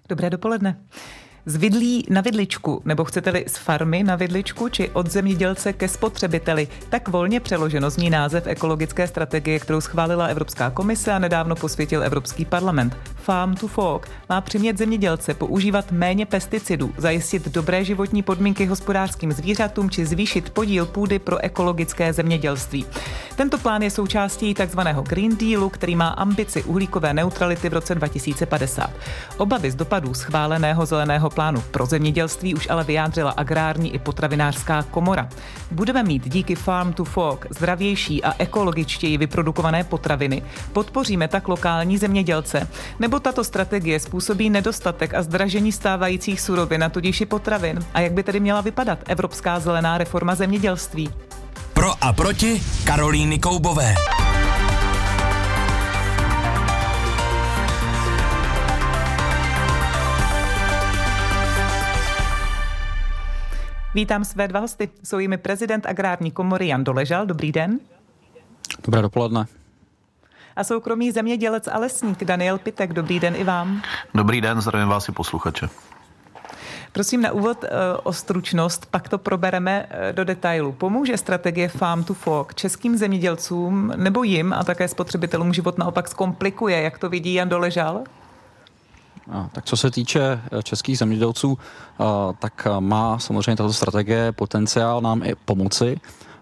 Dobré dopoledne. Z vidlí na vidličku, nebo chcete-li z farmy na vidličku, či od zemědělce ke spotřebiteli. Tak volně přeloženo zní název ekologické strategie, kterou schválila Evropská komise a nedávno posvětil Evropský parlament. Farm to Fork má přimět zemědělce používat méně pesticidů, zajistit dobré životní podmínky hospodářským zvířatům či zvýšit podíl půdy pro ekologické zemědělství. Tento plán je součástí takzvaného Green Dealu, který má ambici uhlíkové neutrality v roce 2050. Obavy z dopadů schváleného zeleného plánu pro zemědělství už ale vyjádřila agrární i potravinářská komora. Budeme mít díky Farm to Fork zdravější a ekologičtěji vyprodukované potraviny. Podpoříme tak lokální zemědělce, nebo tato strategie způsobí nedostatek a zdražení stávajících surovin, a tudíž i potravin. A jak by tedy měla vypadat evropská zelená reforma zemědělství? Pro a proti Karolíny Koubové. Vítám své dva hosty. Jsou jimi prezident agrární komory Jan Doležal. Dobrý den. Dobré dopoledne. A soukromý zemědělec a lesník Daniel Pitek. Dobrý den i vám. Dobrý den, zdravím vás i posluchače. Prosím na úvod o stručnost, pak to probereme do detailu. Pomůže strategie Farm to Fork českým zemědělcům nebo jim a také spotřebitelům život naopak zkomplikuje, jak to vidí Jan Doležal? Tak co se týče českých zemědělců, tak má samozřejmě tato strategie potenciál nám i pomoci,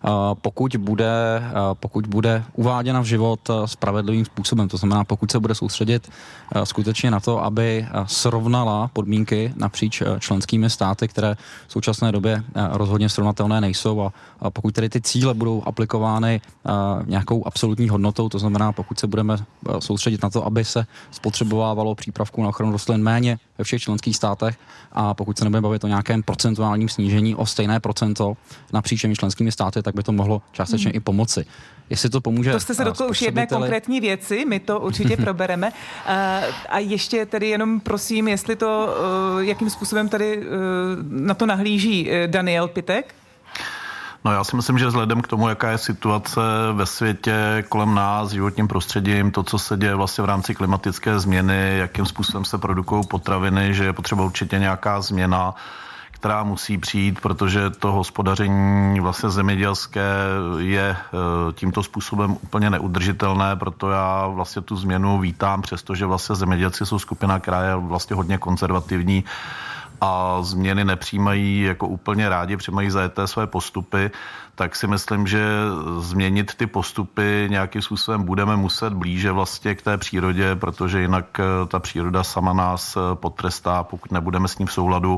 pokud bude uváděna v život spravedlivým způsobem. To znamená, pokud se bude soustředit skutečně na to, aby srovnala podmínky napříč členskými státy, které v současné době rozhodně srovnatelné nejsou, a pokud tedy ty cíle budou aplikovány nějakou absolutní hodnotou, to znamená, pokud se budeme soustředit na to, aby se spotřebovávalo přípravků na ochranu rostlin méně ve všech členských státech, a pokud se nebudeme bavit o nějakém procentuálním snížení o stejné procento napříč všemi členskými státy, tak by to mohlo částečně i pomoci. Jestli to pomůže. To jste se dotkl už jedné konkrétní věci, my to určitě probereme. A ještě tedy jenom prosím, jestli to, jakým způsobem tady na to nahlíží Daniel Pitek? No, já si myslím, že vzhledem k tomu, jaká je situace ve světě kolem nás, životním prostředím, to, co se děje vlastně v rámci klimatické změny, jakým způsobem se produkují potraviny, že je potřeba určitě nějaká změna, která musí přijít, protože to hospodaření vlastně zemědělské je tímto způsobem úplně neudržitelné, proto já vlastně tu změnu vítám, přestože vlastně zemědělci jsou skupina, která je vlastně hodně konzervativní a změny nepřijímají jako úplně rádi, přijímají zajeté své postupy, tak si myslím, že změnit ty postupy nějakým způsobem budeme muset blíže vlastně k té přírodě, protože jinak ta příroda sama nás potrestá, pokud nebudeme s ním v souladu.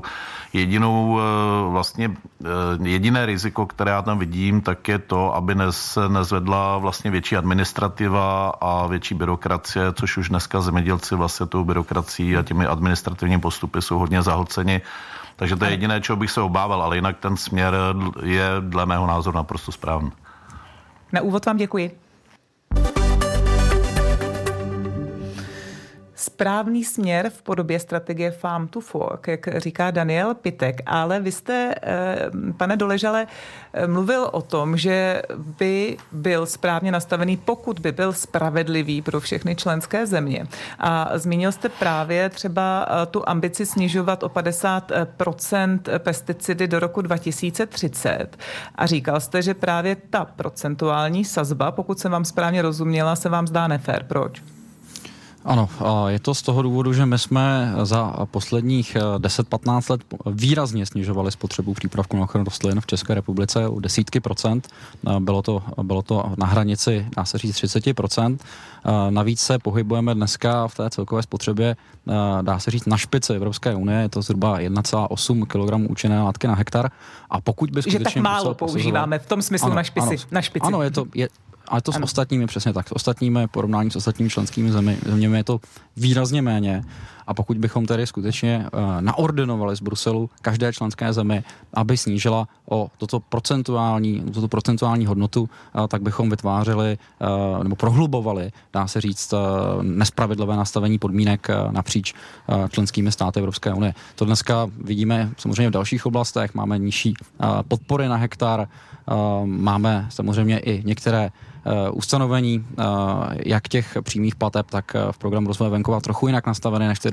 Jediné riziko, které já tam vidím, tak je to, aby se nezvedla vlastně větší administrativa a větší byrokracie, což už dneska zemědělci vlastně tou byrokracií a těmi administrativními postupy jsou hodně zahlceni. Takže to je jediné, čeho bych se obával, ale jinak ten směr je dle mého názoru naprosto správný. Na úvod vám děkuji. Správný směr v podobě strategie Farm to Fork, jak říká Daniel Pitek, ale vy jste, pane Doležale, mluvil o tom, že by byl správně nastavený, pokud by byl spravedlivý pro všechny členské země. A zmínil jste právě třeba tu ambici snižovat o 50% pesticidy do roku 2030. A říkal jste, že právě ta procentuální sazba, pokud jsem vám správně rozuměla, se vám zdá nefér. Proč? Ano, je to z toho důvodu, že my jsme za posledních 10-15 let výrazně snižovali spotřebu přípravků na ochranu rostlin v České republice o desítky procent. Bylo to na hranici, dá se říct, 30%. Navíc se pohybujeme dneska v té celkové spotřebě, dá se říct, na špici Evropské unie. Je to zhruba 1,8 kg účinné látky na hektar. A pokud by skutečně... Že tak málo používáme v tom smyslu ano, na špici. Ano, ale to s ostatními, přesně tak. S ostatními, porovnání s ostatními členskými zeměmi je to výrazně méně. A pokud bychom tedy skutečně naordinovali z Bruselu každé členské zemi, aby snížila o tuto procentuální hodnotu, tak bychom vytvářeli nebo prohlubovali, dá se říct, nespravedlivé nastavení podmínek napříč členskými státy Evropské unie. To dneska vidíme samozřejmě v dalších oblastech. Máme nižší podpory na hektar, máme samozřejmě i některé ustanovení, jak těch přímých plateb, tak v programu rozvoje venkova trochu jinak nastavené než ty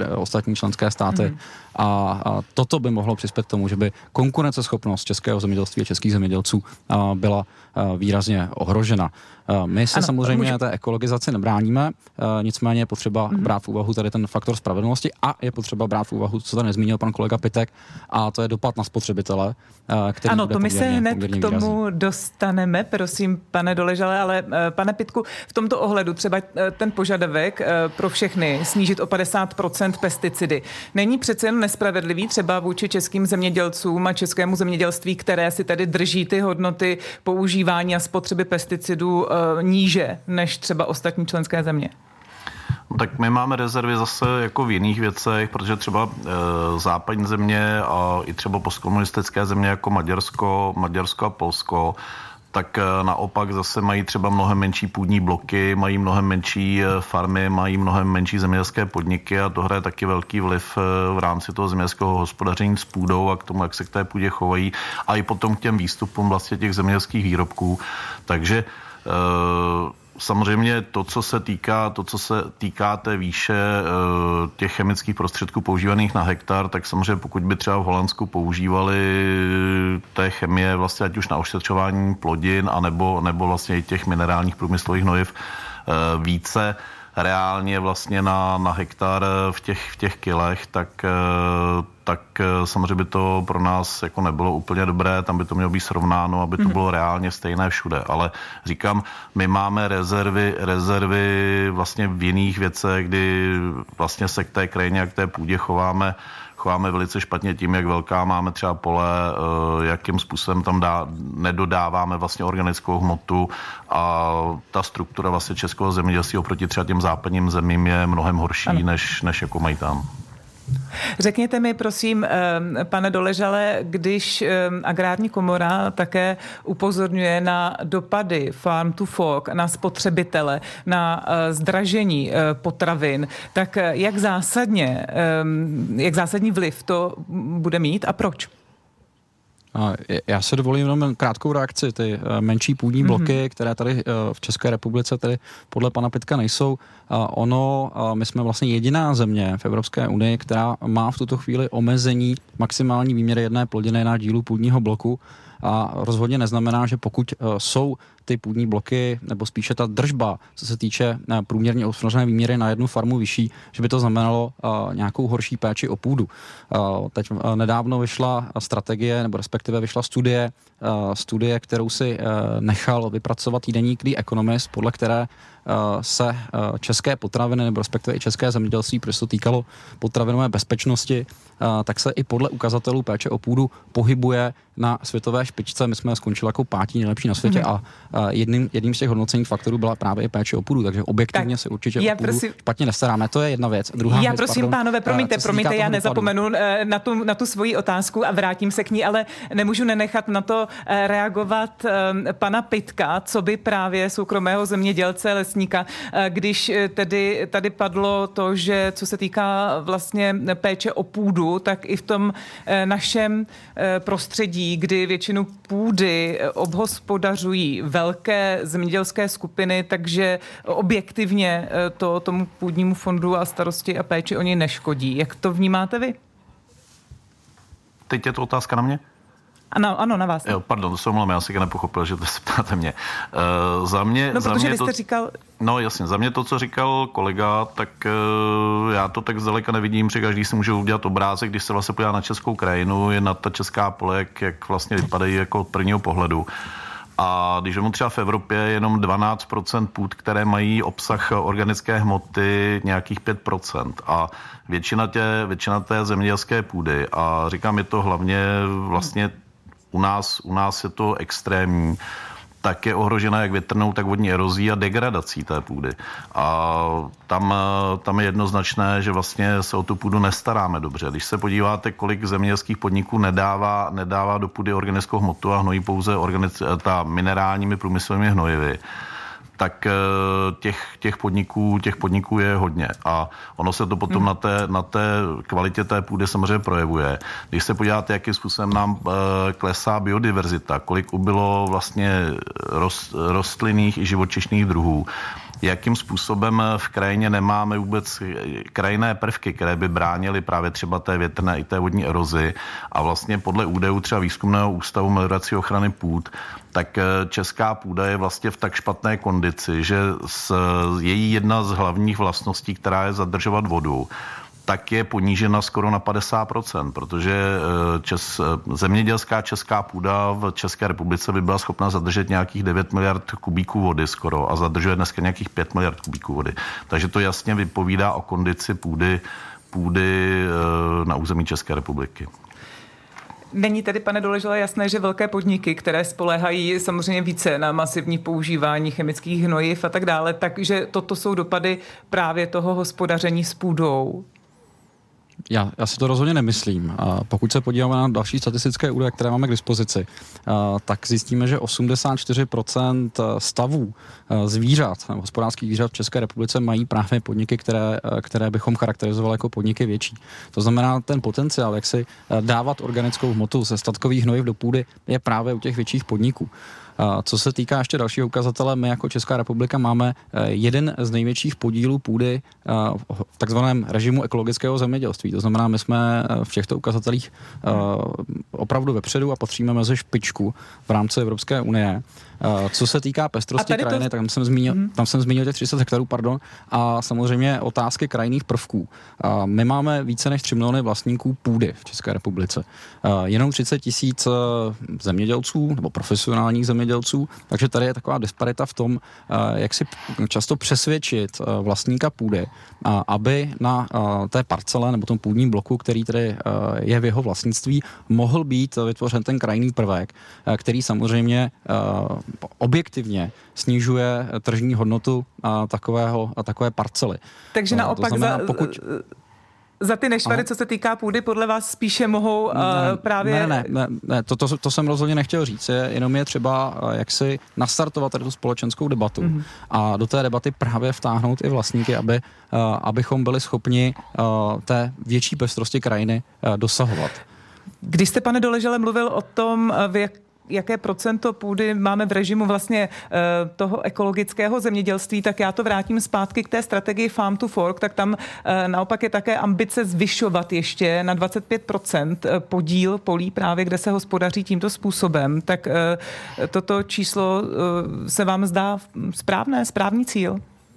ostatní členské státy. A toto by mohlo přispět k tomu, že by konkurenceschopnost českého zemědělství a českých zemědělců byla výrazně ohrožena. My se samozřejmě té ekologizaci nebráníme, nicméně je potřeba brát v úvahu tady ten faktor spravedlnosti a je potřeba brát v úvahu, co tady nezmínil pan kolega Pitek, a to je dopad na spotřebitele, který ano, bude to my se hned k tomu výrazný. Dostaneme, prosím, pane Doležale, ale pane Pitku, v tomto ohledu třeba ten požadavek pro všechny snížit o 50% pesticidy. Není přece jen nespravedlivý třeba vůči českým zemědělcům a českému zemědělství, které si tady drží ty hodnoty používání a spotřeby pesticidů níže než třeba ostatní členské země? Tak my máme rezervy zase jako v jiných věcech, protože třeba západní země a i třeba postkomunistické země jako Maďarsko a Polsko, tak naopak zase mají třeba mnohem menší půdní bloky, mají mnohem menší farmy, mají mnohem menší zemědělské podniky a to hraje taky velký vliv v rámci toho zemědělského hospodaření s půdou a k tomu, jak se k té půdě chovají a i potom k těm výstupům vlastně těch zemědělských výrobků. Takže samozřejmě to, co se týká té výše těch chemických prostředků používaných na hektar, tak samozřejmě pokud by třeba v Holandsku používali té chemie vlastně ať už na ošetřování plodin, nebo vlastně i těch minerálních průmyslových hnojiv více reálně vlastně na hektar v těch kilech, tak samozřejmě by to pro nás jako nebylo úplně dobré, tam by to mělo být srovnáno, aby to bylo reálně stejné všude. Ale říkám, my máme rezervy vlastně v jiných věcech, kdy vlastně se k té krajině a k té půdě chováme velice špatně tím, jak velká máme třeba pole, jakým způsobem tam nedodáváme vlastně organickou hmotu a ta struktura vlastně českého zemědělství oproti třeba těm západním zemím je mnohem horší, než jako mají tam. Řekněte mi, prosím, pane Doležale, když Agrární komora také upozorňuje na dopady farm to fork, na spotřebitele, na zdražení potravin, tak jak zásadní vliv to bude mít a proč? Já se dovolím jenom krátkou reakci. Ty menší půdní bloky, které tady v České republice tedy podle pana Pitka nejsou, my jsme vlastně jediná země v Evropské unii, která má v tuto chvíli omezení maximální výměry jedné plodiny na dílu půdního bloku a rozhodně neznamená, že pokud jsou ty půdní bloky, nebo spíše ta držba, co se týče průměrně obslužené výměry na jednu farmu vyšší, že by to znamenalo nějakou horší péči o půdu. Teď nedávno vyšla strategie, nebo respektive vyšla studie, kterou si nechal vypracovat týdeník The Economist, podle které se české potraviny, nebo respektive i české zemědělství, protože to týkalo potravinové bezpečnosti, tak se i podle ukazatelů péče o půdu pohybuje na světové špičce. My jsme skončili jako 5. nejlepší na světě a jedním z těch hodnocených faktorů byla právě i péče o půdu, takže objektivně se určitě o půdu špatně nestaráme. To je jedna věc. Druhá věc, prosím, pánové, promiňte, já nezapomenu na tu svoji otázku a vrátím se k ní, ale nemůžu nenechat na to reagovat pana Pitka, co by právě soukromého zemědělce, lesníka, když tedy tady padlo to, že co se týká vlastně péče o půdu, tak i v tom našem prostředí, kdy většinu půdy obhospodařují velké zemědělské skupiny, takže objektivně to tomu půdnímu fondu a starosti a péči o něj neškodí. Jak to vnímáte vy? Teď je to otázka na mě? Ano, na vás. Jo, pardon, to jsem já si nepochopil, že to se ptáte mě. Protože vy jste říkal... No jasně, za mě to, co říkal kolega, tak já to tak zdaleka nevidím, protože každý si může udělat obrázek, když se vlastně podívá na českou krajinu, je na ta česká pole, jak vlastně vypadají jako od prvního pohledu. A když mu třeba v Evropě je jenom 12% půd, které mají obsah organické hmoty nějakých 5%. A většina té zemědělské půdy, a říkám, je to hlavně vlastně u nás je to extrémní, tak je ohrožena jak větrnou, tak vodní erozí a degradací té půdy. A tam je jednoznačné, že vlastně se o tu půdu nestaráme dobře. Když se podíváte, kolik zemědělských podniků nedává do půdy organickou hmotu a hnojí pouze minerálními průmyslovými hnojivy, tak těch podniků je hodně. A ono se to potom na té kvalitě té půdy samozřejmě projevuje. Když se podíváte, jakým způsobem nám klesá biodiverzita, kolik ubylo vlastně rostlinných i živočišných druhů, jakým způsobem v krajině nemáme vůbec krajinné prvky, které by bránily právě třeba té větrné i té vodní erozi. A vlastně podle údajů třeba Výzkumného ústavu meliorací ochrany půd, tak česká půda je vlastně v tak špatné kondici, že její jedna z hlavních vlastností, která je zadržovat vodu, tak je ponížena skoro na 50%, protože zemědělská česká půda v České republice by byla schopna zadržet nějakých 9 miliard kubíků vody skoro a zadržuje dneska nějakých 5 miliard kubíků vody. Takže to jasně vypovídá o kondici půdy na území České republiky. Není tedy, pane Doležale, jasné, že velké podniky, které spoléhají samozřejmě více na masivní používání chemických hnojiv a tak dále, takže toto jsou dopady právě toho hospodaření s půdou? Já si to rozhodně nemyslím. Pokud se podíváme na další statistické údaje, které máme k dispozici, tak zjistíme, že 84% stavů zvířat, hospodářských zvířat v České republice mají právě podniky, které bychom charakterizovali jako podniky větší. To znamená, ten potenciál, jak si dávat organickou hmotu ze statkových hnojiv do půdy, je právě u těch větších podniků. Co se týká ještě dalšího ukazatele, my jako Česká republika máme jeden z největších podílů půdy v takzvaném režimu ekologického zemědělství. To znamená, my jsme v těchto ukazatelích opravdu vepředu a patříme mezi špičku v rámci Evropské unie. Co se týká pestrosti krajiny, tak tam jsem zmínil těch 300 hektarů, a samozřejmě otázky krajinných prvků. My máme více než 3 miliony vlastníků půdy v České republice. Jenom 30 000 zemědělců nebo profesionálních zemědělců, takže tady je taková disparita v tom, jak si často přesvědčit vlastníka půdy, aby na té parcele nebo tom půdním bloku, který tedy je v jeho vlastnictví, mohl být vytvořen ten krajinný prvek, který samozřejmě objektivně snižuje tržní hodnotu takové parcely. Takže naopak znamená, za ty nešvary, co se týká půdy, podle vás spíše mohou právě... Ne, to jsem rozhodně nechtěl říct. Jenom je třeba jaksi nastartovat tady tu společenskou debatu a do té debaty právě vtáhnout i vlastníky, abychom byli schopni té větší pestrosti krajiny dosahovat. Když jste, pane Doležale, mluvil o tom, jaké procento půdy máme v režimu vlastně toho ekologického zemědělství, tak já to vrátím zpátky k té strategii Farm to Fork, tak tam naopak je také ambice zvyšovat ještě na 25% podíl polí právě, kde se hospodaří tímto způsobem. Tak toto číslo se vám zdá správný cíl?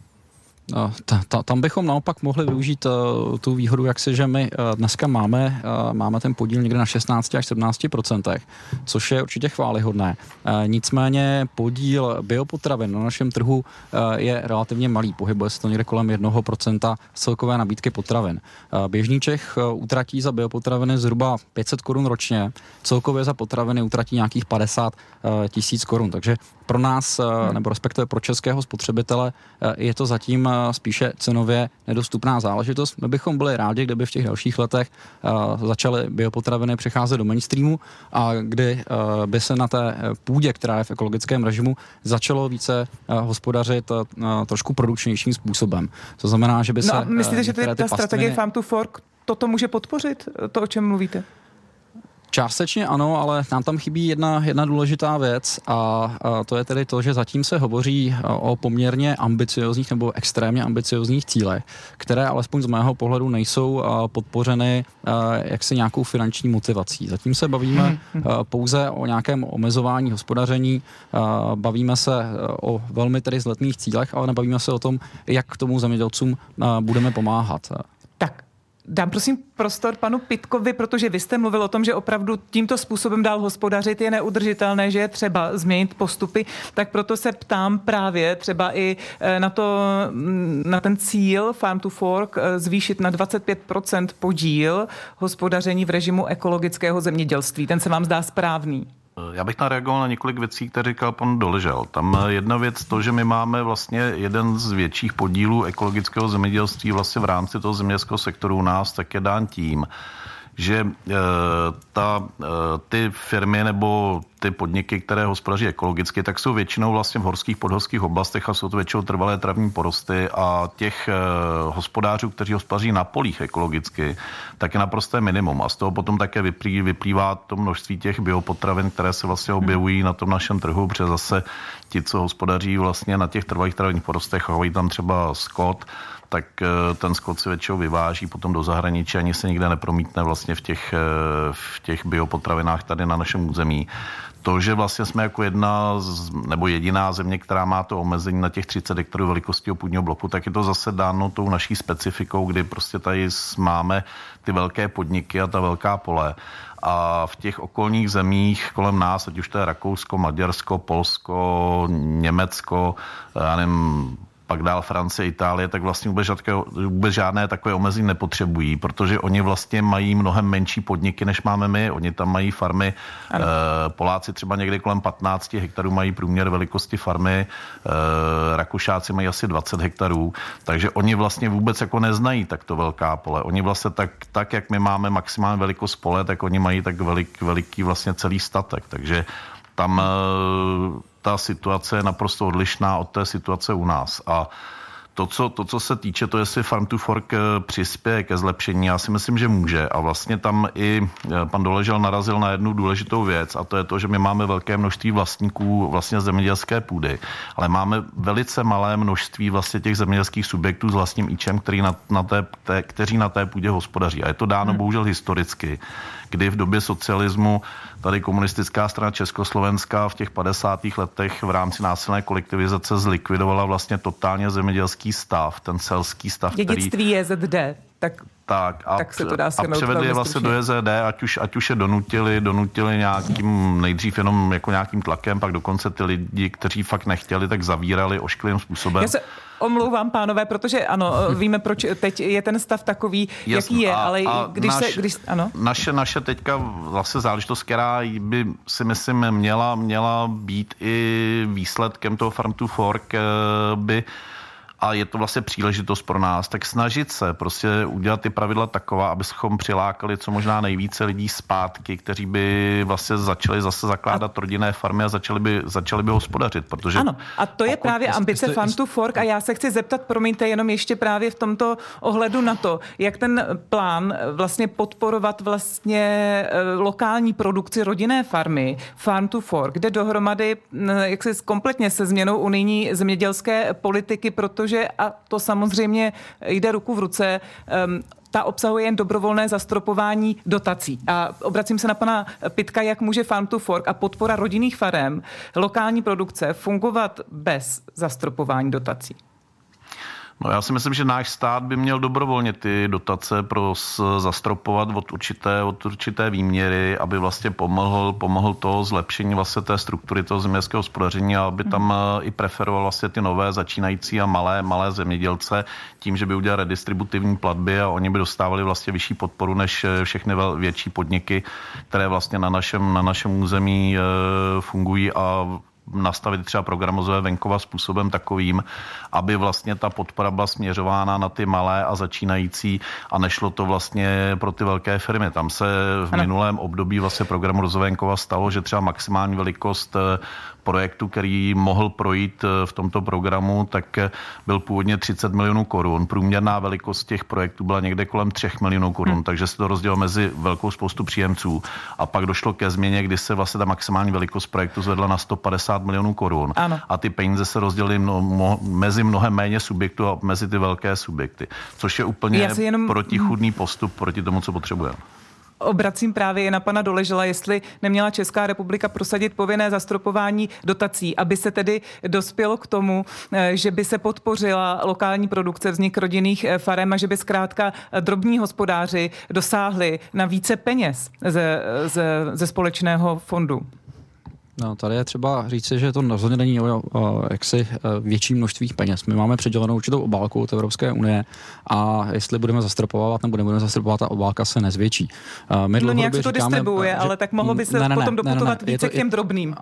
Tam bychom naopak mohli využít tu výhodu, že my dneska máme ten podíl někde na 16 až 17%, což je určitě chvályhodné. Nicméně podíl biopotravin na našem trhu je relativně malý, pohybuje se to někde kolem 1% celkové nabídky potravin. Běžný Čech utratí za biopotraviny zhruba 500 korun ročně, celkově za potraviny utratí nějakých 50 000 korun, takže pro nás, nebo respektive pro českého spotřebitele, je to zatím spíše cenově nedostupná záležitost. My bychom byli rádi, kdyby v těch dalších letech začaly biopotraviny přecházet do mainstreamu a kdy by se na té půdě, která je v ekologickém režimu, začalo více hospodařit trošku produkčnějším způsobem. To znamená, že by se... myslíte, že ta strategie Farm to Fork toto může podpořit, to, o čem mluvíte? Částečně ano, ale nám tam chybí jedna důležitá věc a to je tedy to, že zatím se hovoří o poměrně ambiciozních nebo extrémně ambiciozních cílech, které alespoň z mého pohledu nejsou podpořeny jaksi nějakou finanční motivací. Zatím se bavíme pouze o nějakém omezování hospodaření, bavíme se o velmi tedy vzletných cílech, ale nebavíme se o tom, jak k tomu zemědělcům budeme pomáhat. Tak. Dám prosím prostor panu Pitkovi, protože vy jste mluvil o tom, že opravdu tímto způsobem dál hospodařit je neudržitelné, že je třeba změnit postupy, tak proto se ptám právě třeba i na ten cíl Farm to Fork zvýšit na 25% podíl hospodaření v režimu ekologického zemědělství. Ten se vám zdá správný? Já bych nareagoval na několik věcí, které říkal pan Doležal. Tam jedna věc to, že my máme vlastně jeden z větších podílů ekologického zemědělství vlastně v rámci toho zemědělského sektoru u nás, tak je dán tím, že ty firmy nebo ty podniky, které hospodaří ekologicky, tak jsou většinou vlastně v horských, podhorských oblastech a jsou to většinou trvalé travní porosty a těch hospodářů, kteří hospodaří na polích ekologicky, tak je naprosté minimum. A z toho potom také vyplývá to množství těch biopotravin, které se vlastně objevují na tom našem trhu, protože zase ti, co hospodaří vlastně na těch trvalých travních porostech, chovají tam třeba skot, tak ten skot se většinou vyváží potom do zahraničí, ani se nikde nepromítne vlastně v těch biopotravinách tady na našem území. To, že vlastně jsme jako nebo jediná země, která má to omezení na těch 30 hektarů velikostí půdního bloku, tak je to zase dáno tou naší specifikou, kdy prostě tady máme ty velké podniky a ta velká pole. A v těch okolních zemích kolem nás, ať už to je Rakousko, Maďarsko, Polsko, Německo, já nevím, pak dál Francie, Itálie, tak vlastně vůbec žádné takové omezení nepotřebují, protože oni vlastně mají mnohem menší podniky, než máme my. Oni tam mají farmy, Poláci třeba někdy kolem 15 hektarů mají průměr velikosti farmy, Rakušáci mají asi 20 hektarů, takže oni vlastně vůbec jako neznají takto velká pole. Oni vlastně tak jak my máme maximální velikost pole, tak oni mají tak veliký vlastně celý statek, takže tam ta situace je naprosto odlišná od té situace u nás. A to, co se týče, to jestli Farm to Fork přispěje ke zlepšení, já si myslím, že může. A vlastně tam i pan Doležal narazil na jednu důležitou věc, a to je to, že my máme velké množství vlastníků vlastně zemědělské půdy, ale máme velice malé množství vlastně těch zemědělských subjektů s vlastním íčem, kteří na té půdě hospodaří. A je to dáno bohužel historicky, kdy v době socialismu tady komunistická strana Československa v těch 50. letech v rámci násilné kolektivizace zlikvidovala vlastně totálně zemědělský stav, ten selský stav, dědictví JZD, tak se to dá a převedli je vlastně do JZD, ať už je donutili nějakým, nejdřív jenom jako nějakým tlakem, pak dokonce ty lidi, kteří fakt nechtěli, tak zavírali ošklivým způsobem. Já se omlouvám, pánové, protože ano, víme, proč teď je ten stav takový, jaký je, ale ano. Naše teďka vlastně záležitost, která by si myslím měla být i výsledkem toho Farm to Fork, a je to vlastně příležitost pro nás, tak snažit se prostě udělat ty pravidla taková, abychom přilákali co možná nejvíce lidí zpátky, kteří by vlastně začali zase zakládat rodinné farmy a začali by hospodařit, protože... Ano, a to je právě ambice Farm to Fork a já se chci zeptat, promiňte, jenom ještě právě v tomto ohledu na to, jak ten plán vlastně podporovat vlastně lokální produkci rodinné farmy, Farm to Fork, kde dohromady jaksi kompletně se změnou unijní zemědělské politiky, protože a to samozřejmě jde ruku v ruce, ta obsahuje jen dobrovolné zastropování dotací. A obracím se na pana Pytka, jak může Farm to Fork a podpora rodinných farem, lokální produkce fungovat bez zastropování dotací? No já si myslím, že náš stát by měl dobrovolně ty dotace zastropovat od určité výměry, aby vlastně pomohl to zlepšení vlastně té struktury toho zemědělského hospodaření a aby tam i preferoval vlastně ty nové začínající a malé zemědělce tím, že by udělal redistributivní platby a oni by dostávali vlastně vyšší podporu než všechny větší podniky, které vlastně na našem území fungují a nastavit třeba program rozvoje venkova způsobem takovým, aby vlastně ta podpora byla směřována na ty malé a začínající a nešlo to vlastně pro ty velké firmy. Tam se v minulém období vlastně programu rozvoje venkova stalo, že třeba maximální velikost projektu, který mohl projít v tomto programu, tak byl původně 30 milionů korun. Průměrná velikost těch projektů byla někde kolem 3 milionů korun, takže se to rozdělilo mezi velkou spoustu příjemců. A pak došlo ke změně, kdy se vlastně ta maximální velikost projektu zvedla na 150 milionů korun. Ano. A ty peníze se rozdělily mezi mnohem méně subjektů a mezi ty velké subjekty. Což je úplně protichůdný postup proti tomu, co potřebujeme. Obracím právě na pana Doležela, jestli neměla Česká republika prosadit povinné zastropování dotací, aby se tedy dospělo k tomu, že by se podpořila lokální produkce, vznik rodinných farem a že by zkrátka drobní hospodáři dosáhli na více peněz ze společného fondu. No, tady je třeba říci, že to rozhodně není jaksi větší množství peněz. My máme předělenou určitou obálku od Evropské unie a jestli budeme zastropovat nebo nebudeme zastropovat, ta obálka se nezvětší. Nějak se to distribuuje, ale tak mohlo by se potom doputovat více k těm drobným.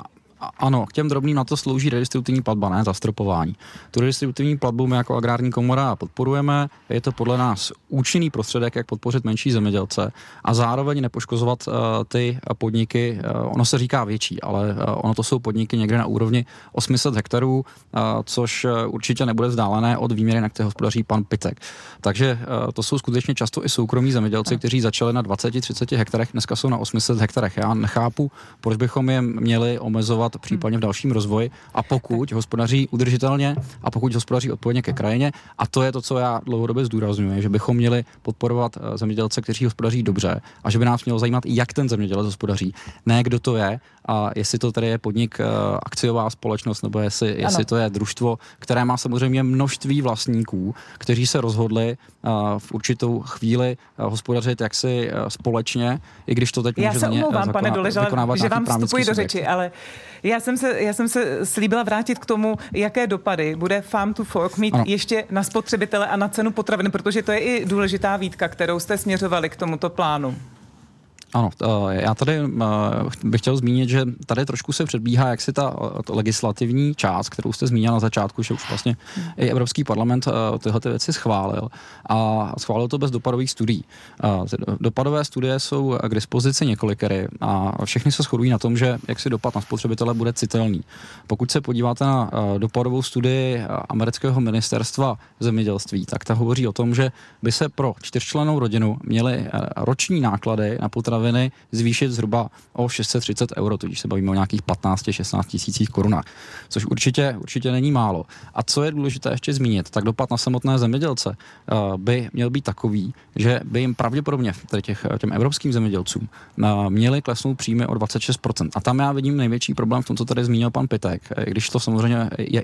Ano, k těm drobným na to slouží redistributivní platba, ne zastropování. Tu redistributivní platbu my jako agrární komora podporujeme, je to podle nás účinný prostředek, jak podpořit menší zemědělce a zároveň nepoškozovat ty podniky, ono se říká větší, ale ono to jsou podniky někde na úrovni 800 hektarů, což určitě nebude vzdálené od výměry, na které hospodaří pan Pitek. Takže to jsou skutečně často i soukromí zemědělci, kteří začali na 20-30 hektarech, dneska jsou na 800 hektarech. Já nechápu, proč bychom je měli omezovat případně v dalším rozvoji a pokud hospodaří udržitelně a pokud hospodaří odpovědně ke krajině, a to je to, co já dlouhodobě zdůrazňuji, že bychom měli podporovat zemědělce, kteří hospodaří dobře a že by nás mělo zajímat, jak ten zemědělec hospodaří, ne kdo to je a jestli to tedy je podnik, akciová společnost, nebo jestli to je družstvo, které má samozřejmě množství vlastníků, kteří se rozhodli v určitou chvíli hospodařit jaksi společně, i když to teď může za ně omlouvám, pane Doležale, že vám vstupuji do řeči, ale já jsem se slíbila vrátit k tomu, jaké dopady bude Farm to Fork mít ještě na spotřebitele a na cenu potravin, protože to je i důležitá výtka, kterou jste směřovali k tomuto plánu. Ano, já tady bych chtěl zmínit, že tady trošku se předbíhá jaksi ta legislativní část, kterou jste zmínil na začátku, že už vlastně i Evropský parlament tyhle věci schválil a schválil to bez dopadových studií. Dopadové studie jsou k dispozici několikery a všechny se shodují na tom, že jaksi dopad na spotřebitele bude citelný. Pokud se podíváte na dopadovou studii amerického ministerstva zemědělství, tak ta hovoří o tom, že by se pro 4člennou rodinu měly roční náklady na potraviny zvýšit zhruba o 630 euro, tudíž se bavíme o nějakých 15-16 tisících korunách, což určitě není málo. A co je důležité ještě zmínit, tak dopad na samotné zemědělce by měl být takový, že by jim pravděpodobně, tedy těm evropským zemědělcům, měly klesnout příjmy o 26%. A tam já vidím největší problém v tom, co tady zmínil pan Pitek, když to samozřejmě je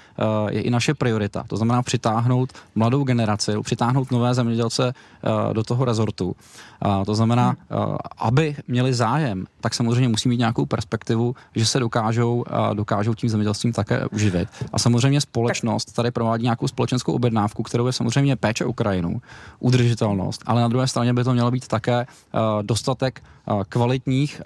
i naše priorita. To znamená přitáhnout mladou generaci, přitáhnout nové zemědělce do toho rezortu. To znamená, aby měli zájem, tak samozřejmě musí mít nějakou perspektivu, že se dokážou tím zemědělstvím také uživit. A samozřejmě společnost tady provádí nějakou společenskou objednávku, kterou je samozřejmě péče o krajinu, udržitelnost, ale na druhé straně by to mělo být také dostatek kvalitních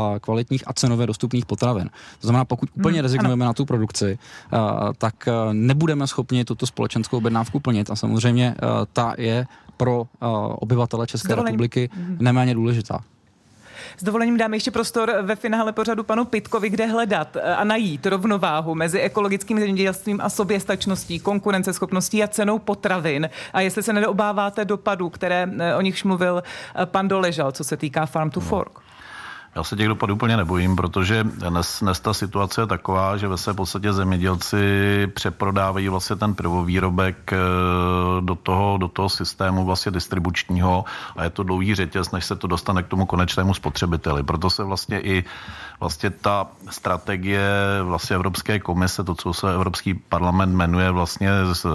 a cenově dostupných potravin. To znamená, pokud úplně rezignujeme na tu produkci, tak nebudeme schopni tuto společenskou objednávku plnit a samozřejmě ta je pro obyvatele České republiky neméně důležitá. S dovolením dám ještě prostor ve finále pořadu panu Pitkovi, kde hledat a najít rovnováhu mezi ekologickým zemědělstvím a soběstačností, konkurenceschopností a cenou potravin. A jestli se neobáváte dopadů, které o nichž mluvil pan Doležal, co se týká Farm to Fork. Já se těch dopadů úplně nebojím, protože dnes ta situace je taková, že ve své podstatě zemědělci přeprodávají vlastně ten prvovýrobek do toho systému vlastně distribučního a je to dlouhý řetěz, než se to dostane k tomu konečnému spotřebiteli. Proto se vlastně i ta strategie vlastně Evropské komise, to, co se Evropský parlament jmenuje vlastně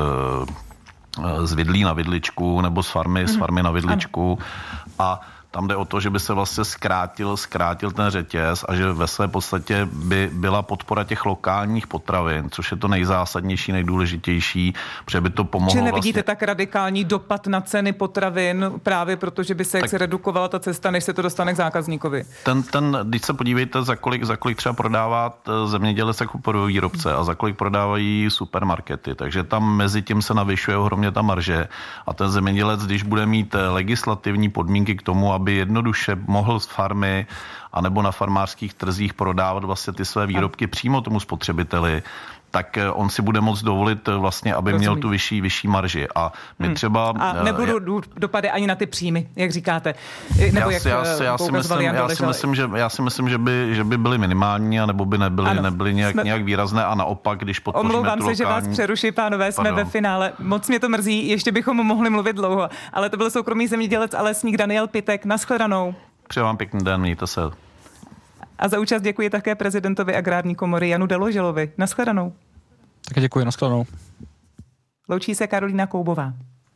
z vidlí na vidličku nebo z farmy na vidličku a tam jde o to, že by se vlastně zkrátil ten řetěz a že ve své podstatě by byla podpora těch lokálních potravin, což je to nejzásadnější, nejdůležitější, protože by to pomohlo. Či nevidíte tak radikální dopad na ceny potravin právě protože by se jak se redukovala ta cesta, než se to dostane k zákazníkovi? Když se podívejte, za kolik třeba prodává zemědělec jako prvovýrobce a za kolik prodávají supermarkety, takže tam mezi tím se navyšuje ohromně ta marže a ten zemědělec, když bude mít legislativní podmínky k tomu, aby jednoduše mohl z farmy anebo na farmářských trzích prodávat vlastně ty své výrobky přímo tomu spotřebiteli, tak on si bude moct dovolit vlastně, aby měl tu vyšší marži. A my třeba... A nebudou dopady ani na ty příjmy, jak říkáte. Nebo já si myslím, že by byly minimální, anebo by nebyly nějak výrazné a naopak, když podpoříme omlouvám se, že vás přeruší, pánové, jsme ve finále. Moc mě to mrzí, ještě bychom mohli mluvit dlouho, ale to byl soukromý zemědělec a lesník Daniel Pitek. Nashledanou. Přeji vám pěkný den, mějte se. A za účast děkuji také prezidentovi Agrární komory Janu Doležalovi. Nashledanou. Tak děkuji, nashledanou. Loučí se Karolína Koubová.